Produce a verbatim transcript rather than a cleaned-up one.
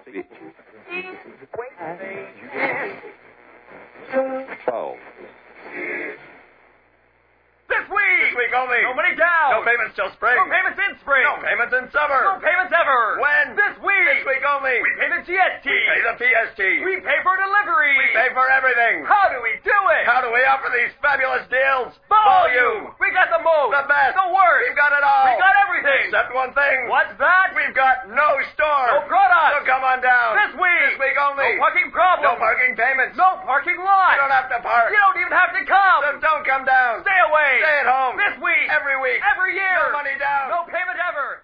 Twelve. This week! This week only. No money down. No payments till spring. No payments in spring. No payments in summer. No payments ever. When? This week. This week only. We pay the G S T. We pay the P S T. We pay for delivery. We pay for everything. How do we do it? How do we offer these fabulous deals? Volume. We got the most. The best. The worst. We've got it all. We got everything. Except one thing. What's that? We've got no store. No product. So come on down. This week. This week only. No parking problem. No parking payments. No parking lot. You don't have to park. You don't even have to come. So don't come down. Stay away. Stay at home. This week. Every week. Every year. No money down. No payment ever.